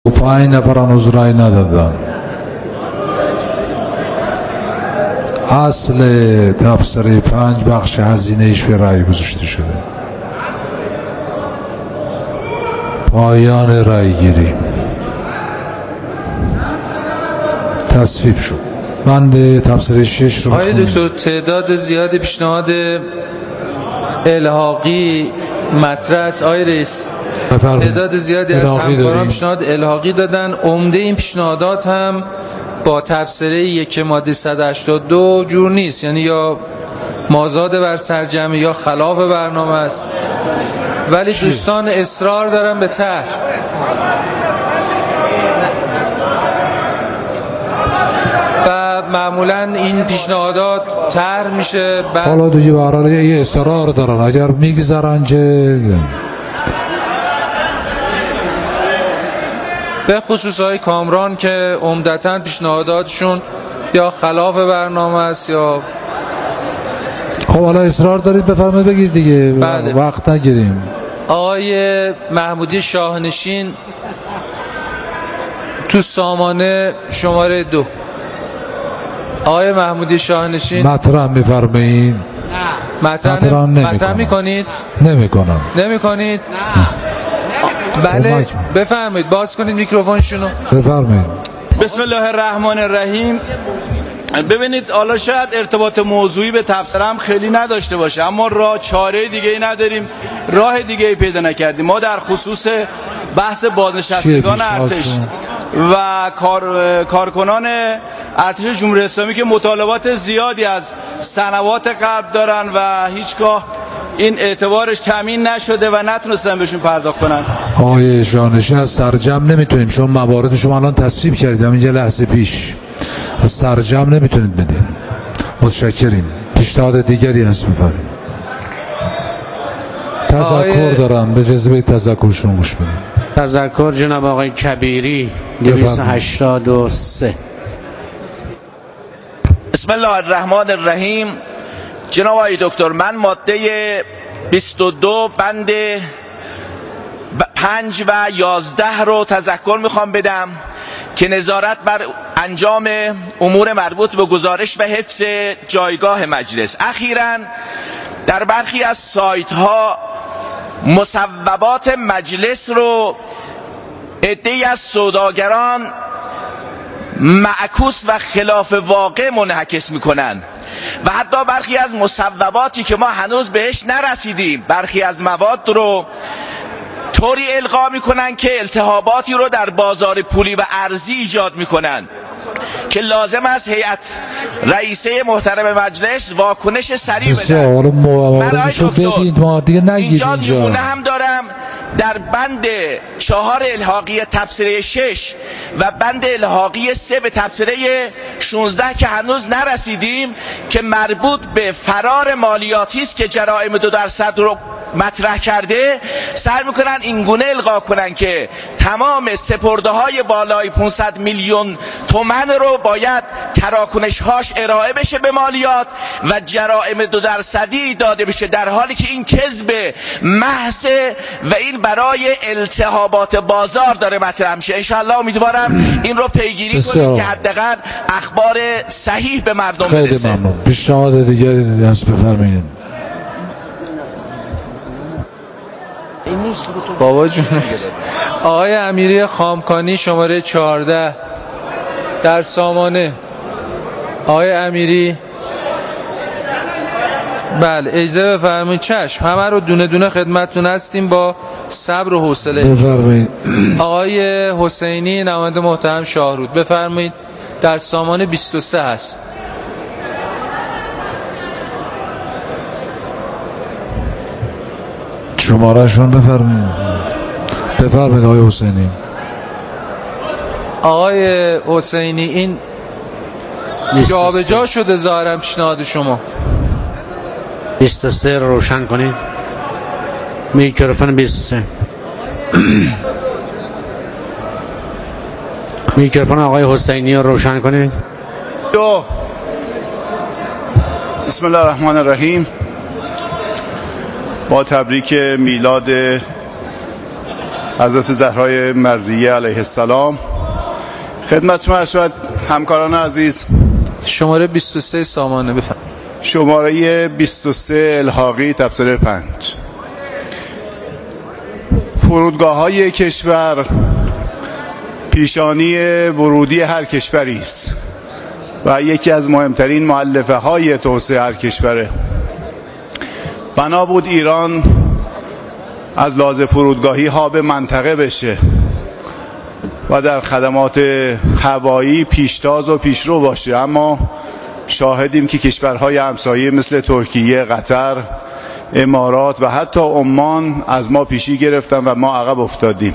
5 نفر هنوز رای ندادن. اصل تبصره 5 بخش هزینه‌اش به رای گذاشته شده. پایان رای گیری تصویب شد. بند تبصره 6 رو آقای دکتر، تعداد زیادی پیشنهاد الحاقی مطرح است. آقای رئیس، تعداد زیادی از همکاران پیشنهاد الحاقی دادن. عمده این پیشنهادات هم با تبصره 1 ماده 182 جور نیست، یعنی یا مازاد بر سرجمع یا خلاف برنامه است، ولی دوستان اصرار دارن به طرح. و معمولا این پیشنهادات طرح میشه. حالا دیگه برای یه اصرار دارن، اگر میگذارن که به خصوص های کامران که عمدتاً پیشنهاداتشون یا خلاف برنامه است یا خب حالا اصرار دارید بفرمایید بگید دیگه. بله. وقت نگیریم. آقای محمودی شاهنشین تو سامانه شماره 2. آقای محمودی شاهنشین مطرح میفرمایید؟ مطرح میکنید؟ نمیکنید؟ بله بفرمایید، باز کنید میکروفونشونو. بفرمایید. بسم الله الرحمن الرحیم. ببینید، حالا شاید ارتباط موضوعی به تبصره هم خیلی نداشته باشه، اما چاره دیگه ای نداریم، راه دیگه ای پیدا نکردیم. ما در خصوص بحث بازنشستگان ارتش و کارکنان ارتش جمهوری اسلامی که مطالبات زیادی از سنوات قبل دارن و هیچگاه این اعتبارش تامین نشده و نتونستن بهشون پرداخت کنن. آقای شاهنشین، از سرجم نمیتونیم، چون موارد شما الان تصویب کردید همینجا لحظه پیش، از سرجم نمیتونید بدین. متشکریم. پیشنهاد دیگری هست بفرمایید. تذکر دارم، به جزبه تذکرشون گوش بدیم. تذکر جناب آقای کبیری 283. بسم الله الرحمن الرحیم. جناب آقای دکتر، من ماده 22 بند 5 و 11 رو تذکر میخوام بدم که نظارت بر انجام امور مربوط به گزارش و حفظ جایگاه مجلس. اخیراً در برخی از سایت ها مصوبات مجلس رو عده‌ای از سوداگران معکوس و خلاف واقع منعکس میکنن و حتی برخی از مصوباتی که ما هنوز بهش نرسیدیم، برخی از مواد رو طوری القا میکنن که التهاباتی رو در بازار پولی و ارزی ایجاد میکنن که لازم است هیئت رئیسه محترم مجلس واکنش سریع بده. من اینجا نمونه هم دارم. در بند 4 الحاقی تبصره 6 و بند الحاقی 3 به تبصره 16 که هنوز نرسیدیم، که مربوط به فرار مالیاتی است که جرائم 2% رو مطرح کرده، سعی میکنن این گونه القا کنن که تمام سپرده های بالای 500 میلیون تومان رو باید تراکنش هاش ارائه بشه به مالیات و جرائم 2% داده بشه، در حالی که این کذب محض و این برای التهابات بازار داره مطرح میشه. انشاءالله امیدوارم این رو پیگیری کنید که حداقل اخبار صحیح به مردم برسه. خیلی ممنون. پیشنهاد دیگری هست بفرمایید. بابا جون. آقای امیری خامکانی شماره 14 در سامانه. آقای امیری، بله اجازه بفرمایید. چشم، همه رو دونه دونه خدمتتون هستیم با صبر و حوصله. بفرمایید. آقای حسینی نماینده محترم شاهرود بفرمایید، در سامانه 23 هست. شمارهشون بفرمایید. بفرمایید آقای حسینی. آقای حسینی، این جابجا شده ظاهرا پیشنهاد شما. 23 رو روشن کنید. میکروفون 23. میکروفون آقای حسینی رو روشن کنید. بسم الله الرحمن الرحیم. با تبریک میلاد حضرت زهرای مرضیه علیه السلام. خدمت شما شد همکاران عزیز، شماره 23 سامانه بفهم. شماره 23 الحاقی تبصره 5. فرودگاه‌های کشور پیشانی ورودی هر کشوری است و یکی از مهمترین مؤلفه‌های توسعه هر کشوره. بنا بود ایران از لحاظ فرودگاهی هاب منطقه بشه و در خدمات هوایی پیشتاز و پیشرو باشه، اما شاهدیم که کشورهای همسایه مثل ترکیه، قطر، امارات و حتی عمان از ما پیشی گرفتن و ما عقب افتادیم.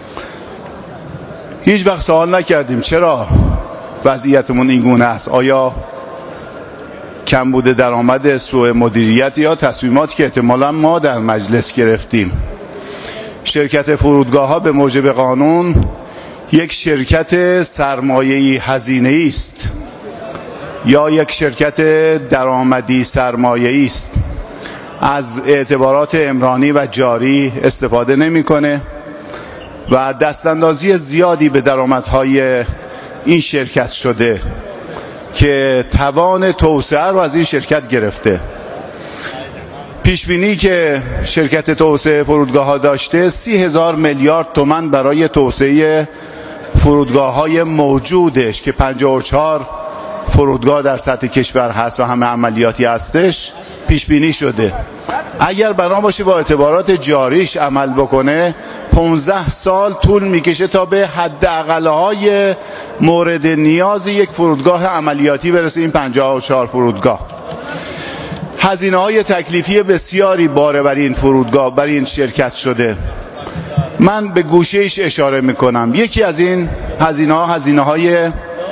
هیچ وقت سوال نکردیم چرا وضعیتمون این گونه است. آیا کم بوده درآمد، سوء مدیریت یا تصمیماتی که احتمالاً ما در مجلس گرفتیم؟ شرکت فرودگاه ها به موجب قانون یک شرکت سرمایه‌ای هزینه‌ای است یا یک شرکت درآمدی سرمایه‌ای است. از اعتبارات عمرانی و جاری استفاده نمی‌کنه و دستاندازی زیادی به درآمدهای این شرکت شده که توان توسعه رو از این شرکت گرفته. پیشبینی که شرکت توسعه فرودگاه ها داشته 30,000 میلیارد تومان برای توسعه فرودگاه های موجودش که 54 فرودگاه در سطح کشور هست و همه عملیاتی هستش پیشبینی شده. اگر بنا باشه با اعتبارات جاریش عمل بکنه 15 سال طول میکشه تا به حداقل‌های مورد نیاز یک فرودگاه عملیاتی برسه. این 54 فرودگاه هزینه‌های تکلیفی بسیاری باره بر این فرودگاه، بر این شرکت شده. من به گوشه‌ایش اشاره میکنم. یکی از این هزینه‌های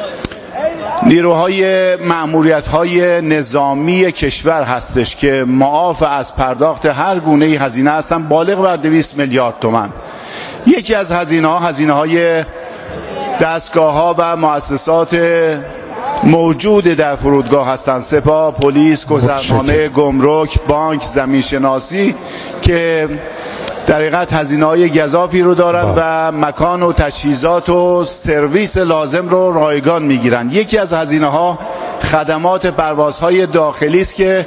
نیروهای مأموریت‌های نظامی کشور هستش که معاف از پرداخت هر گونه هزینه هستن، بالغ بر 200 میلیارد تومان. یکی از هزینه‌های دستگاه‌ها و مؤسسات موجود در فرودگاه هستند: سپاه، پلیس، گذرنامه، گمرک، بانک، زمینشناسی که در حقیقت هزینه‌های گزافی رو دارن و مکان و تجهیزات و سرویس لازم رو رایگان میگیرن. یکی از هزینه‌ها خدمات پروازهای داخلی است که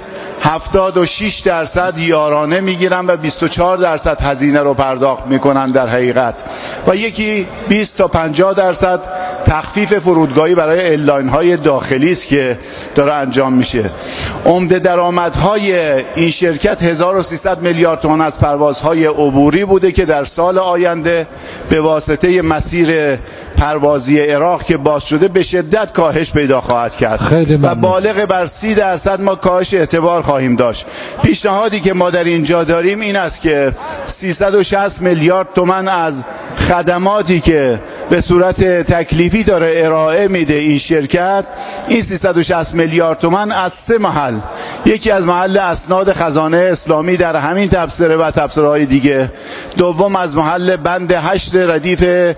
76% یارانه میگیرن و 24% هزینه رو پرداخت میکنن در حقیقت، و یکی 20 تا 50% تخفیف فرودگاهی برای ایرلاین های داخلی است که داره انجام میشه. عمده درآمدهای این شرکت 1300 میلیارد تومان از پروازهای عبوری بوده که در سال آینده به واسطه مسیر پروازی عراق که باز شده به شدت کاهش پیدا خواهد کرد و بالغ بر 30% ما کاهش اعتبار خواهیم داشت. پیشنهادی که ما در اینجا داریم این است که 360 میلیارد تومان از خدماتی که به صورت تکلیفی داره ارائه میده این شرکت، این 360 میلیارد تومان از 3 محل، یکی از محل اسناد خزانه اسلامی در همین تبصره و تبصره‌های دیگه، دوم از محل بند 8 ردیف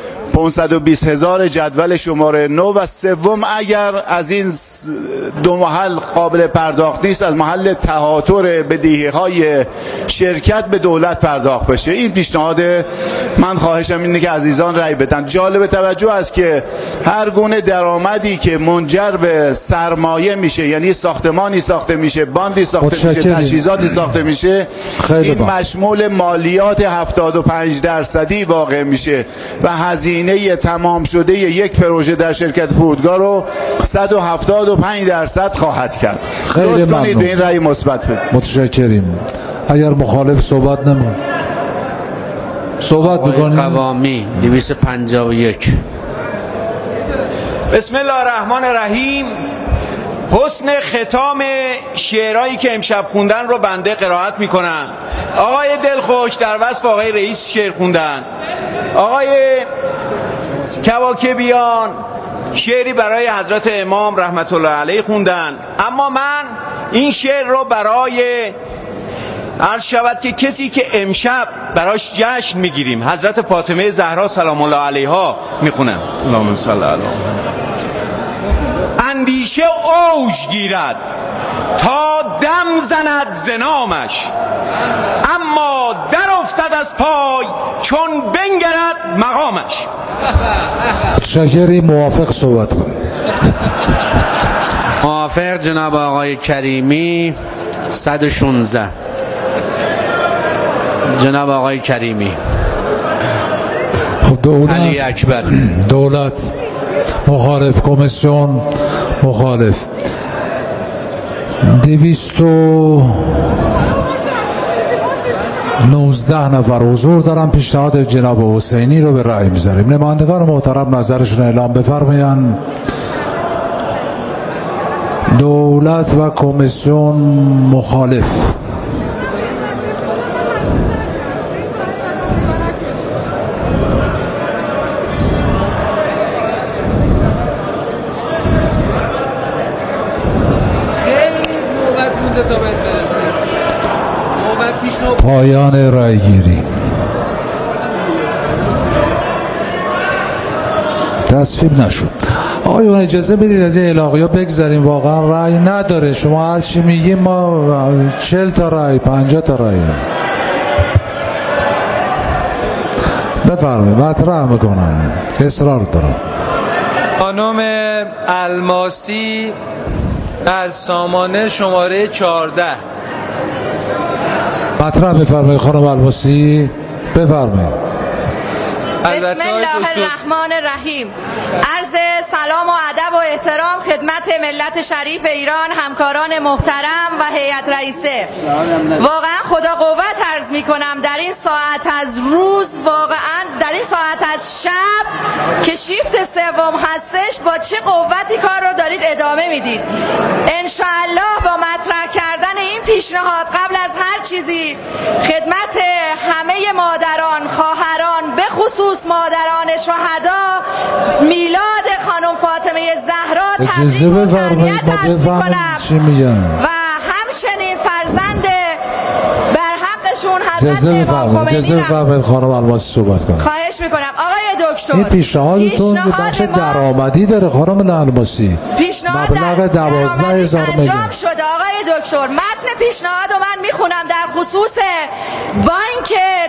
520,000 جدول شماره 9 و سوم اگر از این 2 محل قابل پرداخت نیست از محل تهاتر بدهی‌های شرکت به دولت پرداخت بشه. این پیشنهاد من. خواهشم اینه که عزیزان رأی بدن. جالب توجه است که هر گونه درآمدی که منجر به سرمایه میشه، یعنی ساختمانی ساخته میشه، باندی ساخته میشه، تجهیزاتی ساخته میشه، این مشمول مالیات 75% واقع میشه و هزینه تمام شده یک پروژه در شرکت فرودگاه رو 175% خواهد کرد. خیلی ممنون. به این رأی مثبت بدید. متشکریم. اگر مخالف صحبت نمون صحبت میکنیم. قوامی 251. بسم الله الرحمن الرحیم. حسن ختام شعرهایی که امشب خوندن رو بنده قرائت میکنم. آقای دلخوش در وصف آقای رئیس شعر خوندن، آقای کواکبیان شعری برای حضرت امام رحمت الله علیه خوندن، اما من این شعر رو برای عرض شود که کسی که امشب براش جشن میگیریم حضرت فاطمه زهرا سلام الله علیها میخونم. اللهم صل علی محمد. اندیشه اوج گیرد تا دم زند ز نامش، اما در افتد از پای چون بنگرد مقامش. شجری موافق صحبت کن. موافق جناب آقای کریمی 116. جناب آقای کریمی. خب علی اکبر. دولت مخالف، کمیسیون مخالف. 219 نفر حضور دارن. پیشنهاد جناب حسینی رو به رأی میذاریم. نمایندگان محترم نظرشون اعلام بفرمایند. دولت و کمیسیون مخالف. پایان رای گیری. تصویب نشد. آقایون اجازه بدید از این الاغیا بگذاریم، واقعا رای نداره. شما هر چی میگیم ما 40 تا رای 50 تا رای. بفرمایید. مطرح میکنم، اصرار دارم. خانم الماسی در سامانه شماره 14. مطرح بفرمایید خانم الماسی، بفرمایید. بسم الله الرحمن الرحیم. عرض سلام و ادب و احترام خدمت ملت شریف ایران، همکاران محترم و هیئت رئیسه. واقعا خدا قوت عرض می کنم در این ساعت از روز، واقعا در این ساعت از شب که شیفت سوم هستش، با چه قوتی کار رو دارید ادامه میدید. انشاءالله با مطرح کردن این پیشنهاد قبل از هر چیزی خدمت همه مادران، خواهران، به خصوص مادران شهدا، میلاد خانم فاطمه زهرا تبریک و تهنیت عرض می‌کنم و همچنین فرزند بر حقشون حضرت امام خمینی. اجازه بفرمایید خانم الماسی صحبت کنم. خواهش میکنم. آقای دکتر، این پیشنهادتون بخش درآمدی داره خانم الماسی. مبلغ 12,000 انجام شده. آقای دکتر، متن پیشنهاد رو من میخونم در خصوص بانک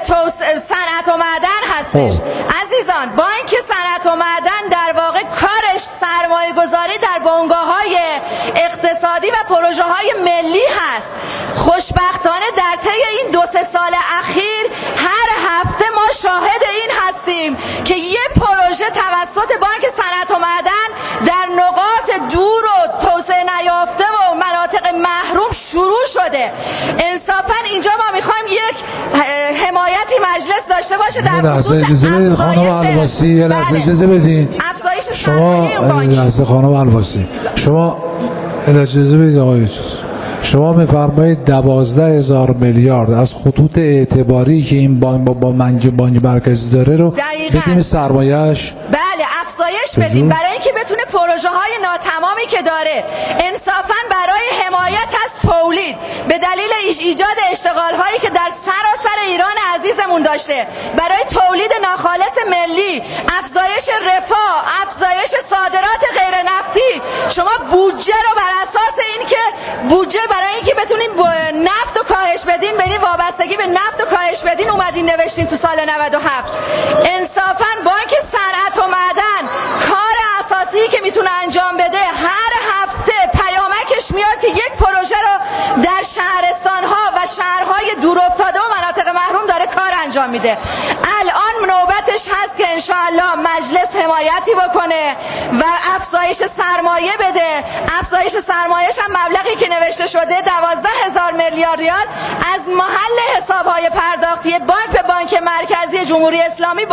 صنعت و معدن هستش. عزیزان، بانک صنعت و معدن در واقع کارش سرمایه گذاری در بنگاه‌های اقتصادی و پروژه های ملی هست. خوشبختانه در طی این 2-3 سال اخیر هر هفته ما شاهد این هستیم که یه پروژه توسط بانک صنعت و معدن در نقاط دور و توسعه نیافته و مناطق محروم شروع شده. انصافا اینجا ما میخوایم یک حمایتی مجلس داشته باشه در خصوص خانم الماسی. یه لحظه اجازه بدین. افزایش سرمایه بانک. خانم الماسی، شما اجازه بدید. آقای شما میفرمایید 12,000 میلیارد از خطوط اعتباری که این بانک با بانک مرکزی داره رو بدیم سرمایه‌اش. بله، افزایش بدیم برای اینکه بتونه پروژه های ناتمامی که داره انصافا برای حمایت از تولید به دلیل ایجاد اشتغال هایی که در سراسر ایران عزیزمون داشته، برای تولید ناخالص ملی، افزایش رفاه، افزایش صادرات غیر نفتی. شما بودجه رو بر اساس این که بودجه برای اینکه بتونین نفت رو کاهش بدین، بدین وابستگی به نفت رو کاهش بدین، اومدین نوشتین تو سال 97. انصافا بانک صنعت و معدن کار اساسی که میتونه انجام بده، هر هفته پیامکش میاد که یک پروژه رو در شهرستان‌ها و شهرهای دورافتاده و مناطق محروم داره کار انجام میده. الان نوبتش هست که انشاءالله مجلس حمایتی بکنه و افزایش سرمایه بده. افزایش سرمایه‌ش هم مبلغی که نوشته شده 12,000 میلیارد ریال از محل حساب‌های پرداختی بانک به بانک مرکزی جمهوری اسلامی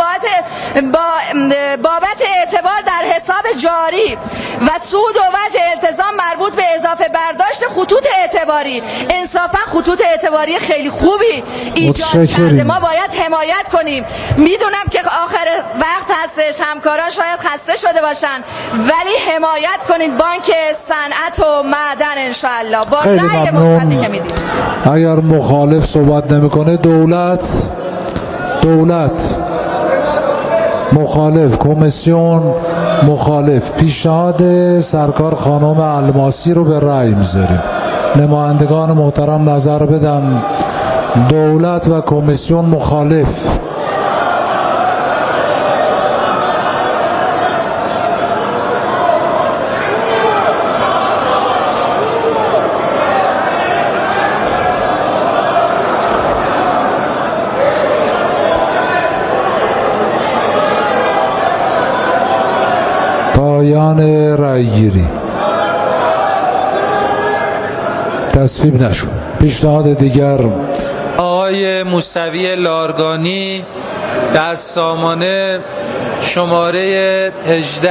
بابت اعتبار در حساب جاری و سود و وجه التزام مربوط به اضافه برداشت خطوط اعتباری. انصافا خطوط اعتباری خیلی خوبی ایجاد کرده. ما باید حمایت کنیم. میدونم که آخر وقت هستش، همکاران شاید خسته شده باشن، ولی حمایت کنید بانک صنعت و معدن انشاءالله با رأی مثبتی که میدید. اگر مخالف صحبت نمیکنه دولت مخالف، کمیسیون مخالف. پیشنهاد سرکار خانم الماسی رو به رأی میذاریم. نمایندگان محترم نظر بدن. دولت و کمیسیون مخالف. پایان رأی گیری. تصویب نشد. پیشنهاد دیگر آقای موسوی لارگانی در سامانه شماره 18.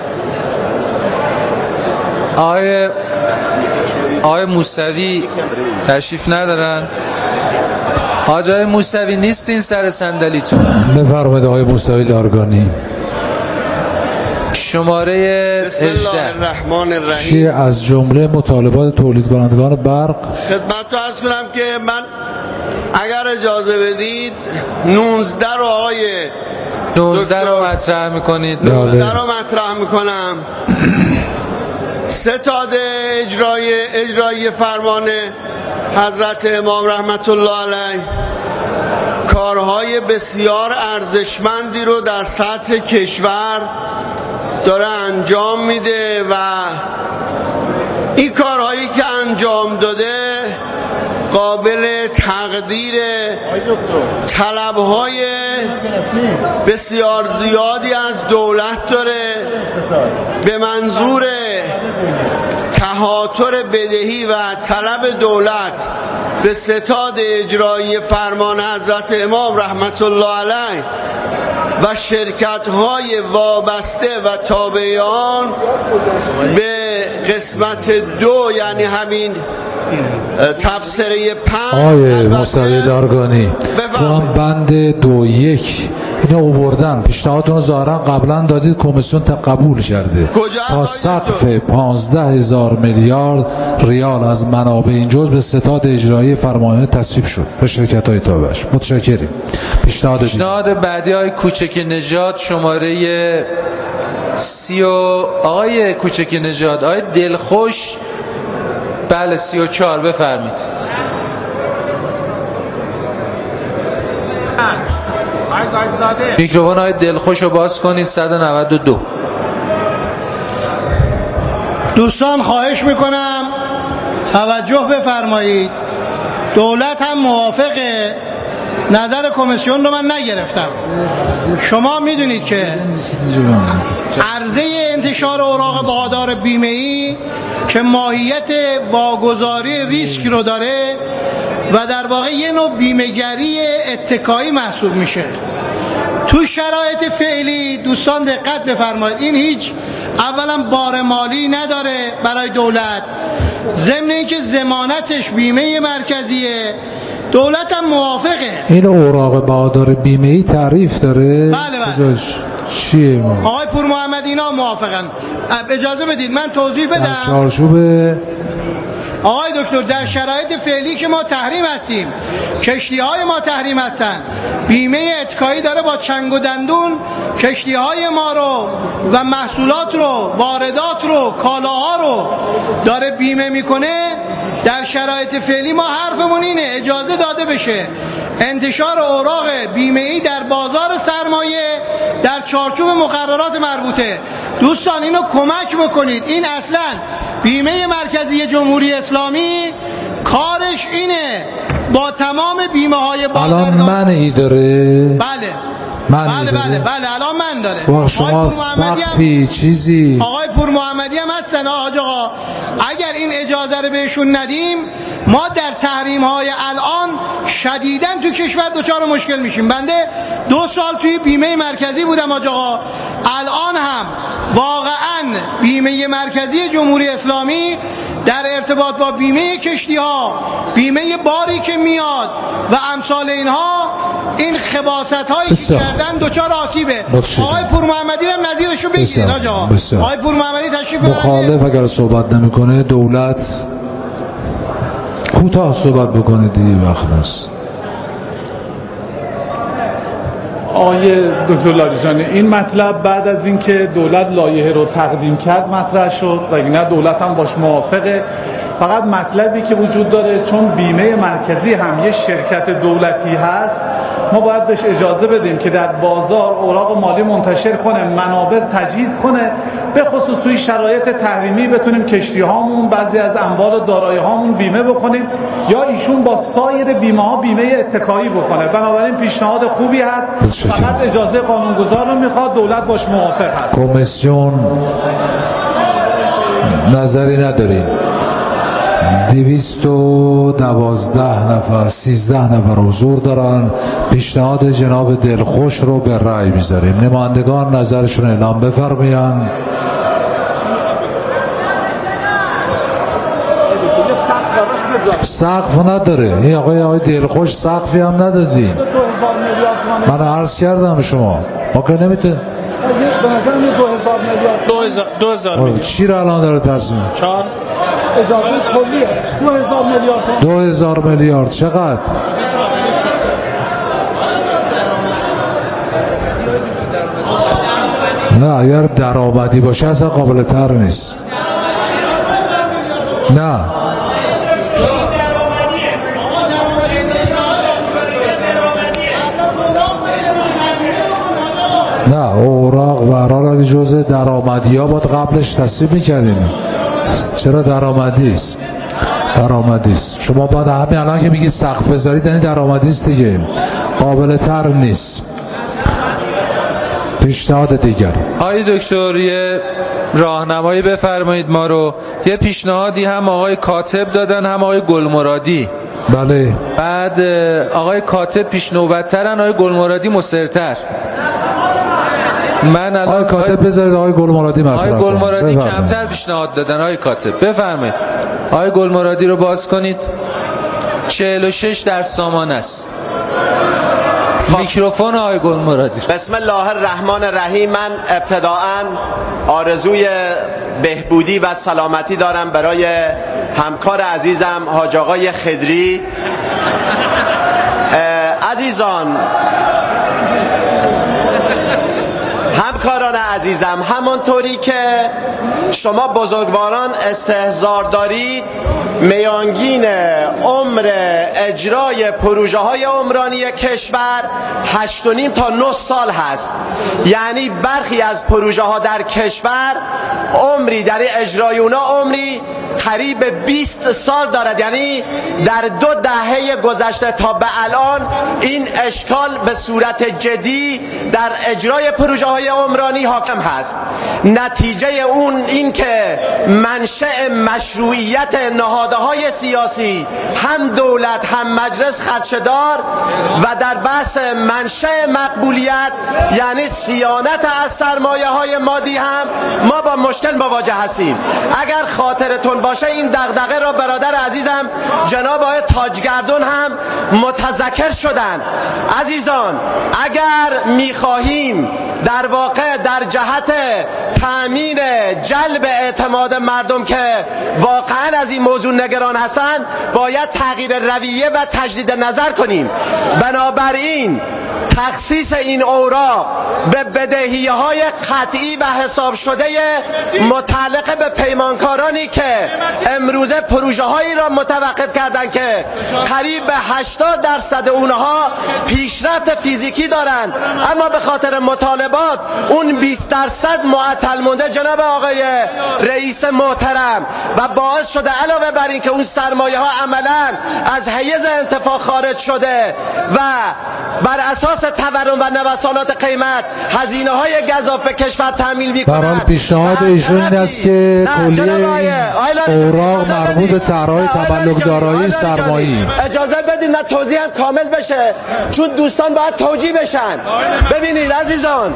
آقای موسوی تشریف ندارن؟ آقای موسوی نیستین سر صندلیتون؟ بفرمایید آقای موسوی لارگانی. شماره 18. بسم الله الرحمن الرحیم. چیه از جمله مطالبات تولید کنندگان برق؟ خدمت عرض کنم که من اگر اجازه بدید 19 رو آقای 19 رو مطرح میکنید. 19 رو مطرح میکنم. ستاد اجرایی فرمان حضرت امام رحمت الله علیه کارهای بسیار ارزشمندی رو در سطح کشور داره انجام میده و این کارهایی که انجام داده قابل تقدیر طلبهای بسیار زیادی از دولت داره به منظور تهاتر بدهی و طلب دولت به ستاد اجرایی فرمان حضرت امام رحمت الله علیه و شرکت‌های وابسته و تابعان به قسمت 2 یعنی همین تبصره 5 آقای موسوی لارگانی تو بند 2.1 اینو آوردن، پیشنهادتون رو ظاهرا قبلا دادید، کمیسیون قبول کرده تا سقف 15,000 میلیارد ریال از منابع این جزء به ستاد اجرایی فرمانده تصویب شد به شرکت‌های تابعش. متشکریم. پیشنهاد بعدی آقای کوچک نژاد شماره 30. آقای کوچک نژاد، آقای دلخوش بله 34 بفرمید. میکروفون های دلخوش رو باز کنید. 192. دوستان خواهش میکنم توجه بفرمایید. دولت هم موافقه. نظر کمیسیون رو من نگرفتم. شما میدونید که عرضه انتشار اوراق بهادار بیمه‌ای که ماهیت واگذاری ریسک رو داره و در واقع یه نوع بیمه‌گری اتکایی محسوب میشه. تو شرایط فعلی دوستان دقت بفرمایید، این هیچ اولا بار مالی نداره برای دولت، ضمن اینکه ضمانتش بیمه مرکزیه. دولت هم موافقه. این اوراق بهادار بیمه‌ای تعریف داره؟ بله. چیه؟ آقای پور محمد اینا موافقن. اجازه بدید من توضیح بدم. چارچوب آقای دکتر در شرایط فعلی که ما تحریم هستیم، کشتی‌های ما تحریم هستن، بیمه اتکایی داره با چنگ و دندون کشتی‌های ما رو و محصولات رو، واردات رو، کالاها رو داره بیمه میکنه. در شرایط فعلی ما حرفمون اینه اجازه داده بشه انتشار اوراق بیمه‌ای در بازار سرمایه در چارچوب مقررات مربوطه. دوستان اینو کمک بکنید. این اصلا بیمه مرکزی جمهوری اسلامی کارش اینه با تمام بیمه های بازرگان. الان منعی داره؟ بله الان من داره. شما سقفی چیزی آقای پور محمدی هم هستن. آقا اگر این اجازه رو بهشون ندیم ما در تحریم های الان شدیداً تو کشور دچار مشکل میشیم. بنده 2 سال توی بیمه مرکزی بودم آقا، الان هم واقعاً بیمه مرکزی جمهوری اسلامی در ارتباط با بیمه کشتی ها، بیمه باری که میاد و امثال اینها، این خباست هایی که کردن دچار آسیبه. آقای پور محمدی هم نظیرشو بگیرید. آقای پور محمدی تشریف مخالف اگر صحبت نمیکنه دولت کوتاه صحبت بکنه دیگه وقت است. آقای دکتر لاریجانی، این مطلب بعد از اینکه دولت لایحه رو تقدیم کرد مطرح شد و نه دولت هم باش موافقه. فقط مطلبی که وجود داره چون بیمه مرکزی هم یه شرکت دولتی هست، ما باید بهش اجازه بدیم که در بازار اوراق مالی منتشر کنه، منابع تجهیز کنه، به خصوص توی شرایط تحریمی بتونیم کشتی هامون، بعضی از اموال و دارایی هامون بیمه بکنیم، یا ایشون با سایر بیمه ها بیمه اتکایی بکنه. بنابراین پیشنهاد خوبی هست، فقط اجازه قانونگذار رو میخواد، دولت باش موافق هست. کمیسیون نظری نداریم. 212 نفر 13 نفر حضور دارن. پیشنهاد جناب دلخوش رو به رأی میذاریم. نمایندگان نظرشون اعلام بفرمایند. سقف نداره این آقای دلخوش، سقفی هم ندادین. من عرض کردم شما ما که نمیتونه به نظر 2000 میلیارد. چی رو الان داره تصمیم؟ 4 اجازه کلیه 2000 میلیارد. 2000 میلیارد چقدر؟ نه اگر درآمدی باشه اصلا قابل تر نیست. نه نه اوراق و هرحال اگه جزء درآمدی ها باید قبلش تصویب میکردیم. چرا درآمدی است؟ درآمدی است. شما باید همین الان که میگی سقف بذارید یعنی درآمدی است دیگه، قابل تر نیست. پیشنهاد دیگر آقای دکتر یه راهنمایی بفرمایید ما رو. یه پیشنهادی هم آقای کاتب دادن هم آقای گلمرادی. بله. بعد آقای کاتب پیش نوبت‌ترن، آقای گلمرادی مسترتر. من الان آقای کاتب بذارید آقای گلمرادی مطرح کنه. آقای گلمرادی کمتر پیشنهاد دادن. آقای کاتب بفرمایید. آقای گلمرادی رو باز کنید. 46 در سامان است. میکروفون آقای گلمرادی. بسم الله الرحمن الرحیم. من ابتداءً آرزوی بهبودی و سلامتی دارم برای همکار عزیزم حاج آقای خدری. عزیزان، همکاران عزیزم، همانطوری که شما بزرگواران استحضار دارید، میانگین عمر اجرای پروژه های عمرانی کشور 8.5 تا 9 سال هست. یعنی برخی از پروژه ها در کشور عمری در اجرای اونا عمری قریب 20 سال دارد. یعنی در 2 دهه گذشته تا به الان این اشکال به صورت جدی در اجرای پروژه های عمرانی حاکم هست. نتیجه اون این که منشأ مشروعیت نهادهای سیاسی، هم دولت هم مجلس خدشه‌دار، و در بحث منشأ مقبولیت یعنی صیانت از سرمایه های مادی هم ما با مشکل مواجه هستیم. اگر خاطرتون باشه این دغدغه را برادر عزیزم جناب آقای تاجگردون هم متذکر شدن. عزیزان، اگر میخواهیم در واقع در جهت تأمین جلب اعتماد مردم که واقعا از این موضوع نگران هستند، باید تغییر رویه و تجدید نظر کنیم. بنابراین تخصیص این اوراق به بدهی‌های قطعی و حساب شده متعلق به پیمانکارانی که امروزه پروژه‌هایی را متوقف کردند که قریب به 80% اونها پیشرفت فیزیکی دارند، اما به خاطر مطالبات اون 20% معطل مونده جناب آقای رئیس محترم، و باعث شده علاوه بر این که اون سرمایه ها عملاً از حیز انتفاع خارج شده و بر اساس تورم و نوسانات قیمت هزینه های گزاف کشور تامین می‌کنند. برای پیشنهاد ایشون این است که کلیه اوراق مربوط به طرح‌های تملک دارایی سرمایه‌ای. اجازه بدید من توضیحم کامل بشه، چون دوستان باید توجیه بشن. ببینید عزیزان،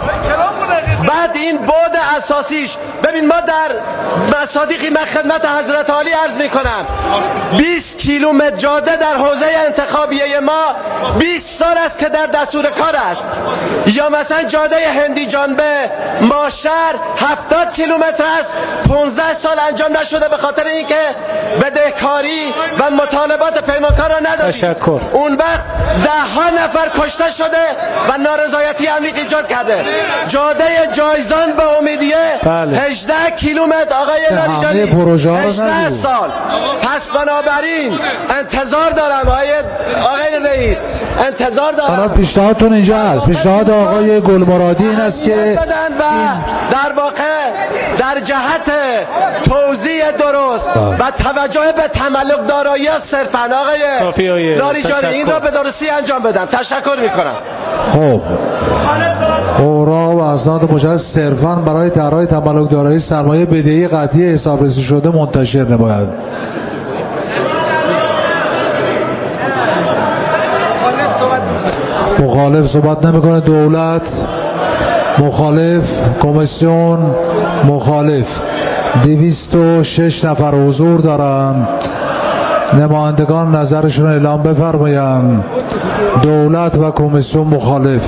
بعد این بعد اساسیش، ببین ما در مصادیقی من خدمت حضرت عالی عرض میکنم 20 کیلومتر جاده در حوزه انتخابیه ما 20 سال است که در دستور کار است. یا مثلا جاده هندی جان به ماشر 70 کیلومتر است، 15 سال انجام نشده به خاطر اینکه بدهکاری و مطالبات پیمانکار را نداریم. تشکر. اون وقت 10 نفر کشته شده و نارضایتی عمیق ایجاد کرده. جاده جایزان به امیدیه 18 کیلومتر آقای لاریجانی 18 سال. پس بنابراین انتظار دارم آقای رئیس، انتظار دارم. حالا پیشنهادتون اینجا هست. پیشنهاد آقای گلمرادی این است که در واقع در جهت توزیع درست و توجه به تملک دارایی صرفاً آقای لاریجانی این را به درستی انجام بدن. تشکر میکنم. خب اوراق و اسناد مجهز صرفاً برای طرح تملک دارایی سرمایه بدهی قطعی حسابرسی شده منتشر نماید. مخالف صحبت نمیکنه. دولت مخالف، کمیسیون مخالف. 206 نفر حضور دارن. نمایندگان نظرشون اعلام بفرمایند. دولت و کمیسیون مخالف.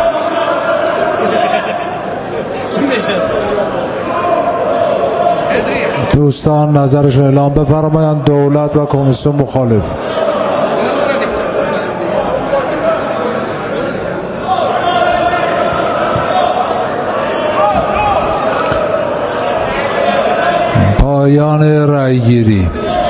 دوستان نظرشون اعلام بفرمایند. دولت و کمیسیون مخالف. پایان رأی گیری.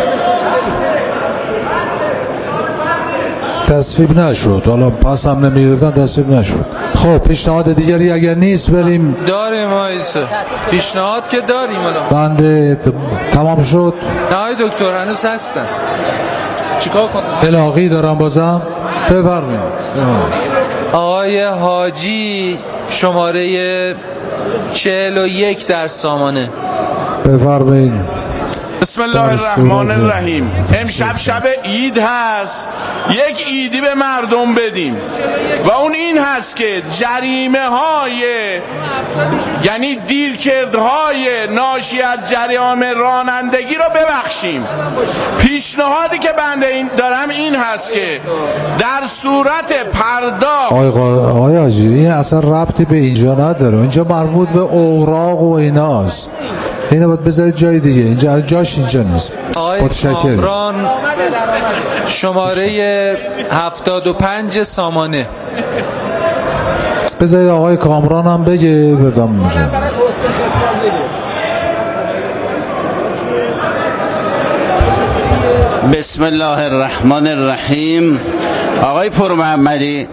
تصویب نشد. حالا پس هم نمی‌گرفتن تصویب نشد. خب پیشنهاد دیگری اگر نیست بریم. داریم آیسه پیشنهاد که داریم. بنده تمام شد. نه آی دکتر هنوز هستن. چیکار کنم؟ الاغی دارم بازم. بفرمایید. آقای حاجی شماره 41 در سامانه. بفرمایید. بسم الله الرحمن الرحیم. امشب شب عید هست، یک عیدی به مردم بدیم و اون این هست که جریمه های یعنی دیرکردهای ناشی از جریان رانندگی رو ببخشیم. پیشنهادی که بنده دارم این هست که در صورت پرداخت آقای حاجی این اصلا ربطی به اینجا نداره. اینجا مربوط به اوراق و ایناست. اینو باید بذارید جای دیگه. اینجا جاش اینجا نیست. متشکرم. کامران شماره 75 سامانه. بذارید آقای کامران هم بگه بدم اینجا. بسم الله الرحمن الرحیم. آقای پور محمدی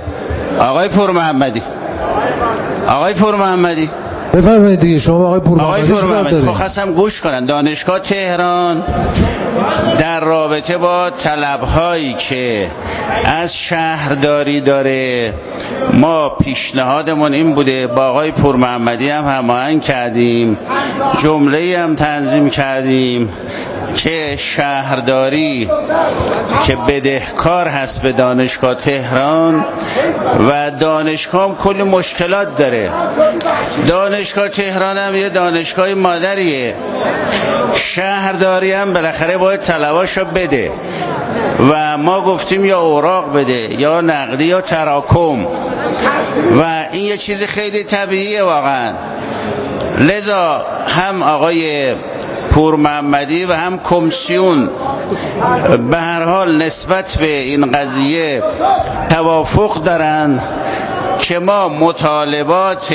بفرمایید دیگه. شما آقای پور محمدی خب خواستم گوش کنن. دانشگاه تهران در رابطه با طلب‌هایی که از شهرداری داره، ما پیشنهادمون این بوده، با آقای پور محمدی هم هماهنگ کردیم، جمله‌ای هم تنظیم کردیم که شهرداری که بدهکار هست به دانشگاه تهران و دانشگاه هم کلی مشکلات داره. دانشگاه تهران هم یه دانشگاه مادریه. شهرداری هم بالاخره باید طلباشو بده و ما گفتیم یا اوراق بده یا نقدی یا تراکم و این یه چیز خیلی طبیعیه واقعا. لذا هم آقای پور محمدی و هم کمیسیون به هر حال نسبت به این قضیه توافق دارن که ما مطالبات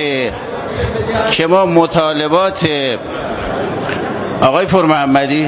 آقای پور محمدی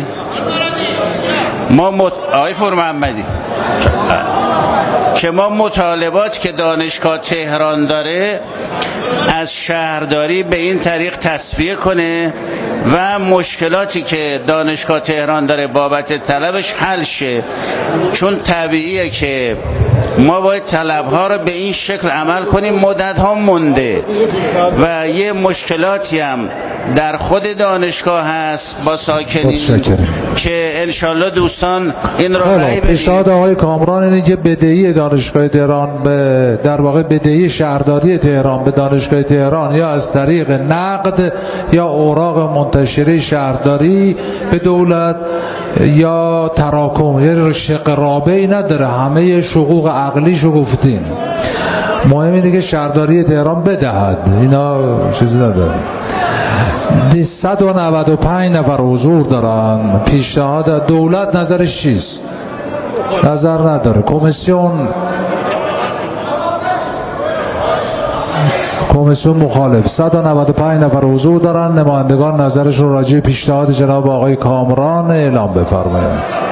که ما مطالبات که دانشگاه تهران داره از شهرداری به این طریق تصفیه کنه و مشکلاتی که دانشگاه تهران داره بابت طلبش حل شه. چون طبیعیه که ما باید طلبها رو به این شکل عمل کنیم. مدت ها مونده و یه مشکلاتی هم در خود دانشگاه هست با ساکنین که انشالله دوستان این رو رأی بدید. پیشنهاد آقای کامران اینه که بدهی دانشگاه تهران به در واقع بدهی شهرداری تهران به دانشگاه تهران یا از طریق نقد یا اوراق منتشره شهرداری به دولت یا تراکم، یعنی شق رابعی نداره، همه شقوق عقلیشو گفتین. مهم اینه که شهرداری تهران بدهد، اینا چیزی نداره. 195 نفر حضور دارن. پیشنهاد دولت نظرش چیست؟ نظر نداره. کمیسیون مخالف. 195 نفر حضور دارن. نمایندگان نظرش رو راجع به پیشنهاد جناب آقای کامران اعلام بفرمایند.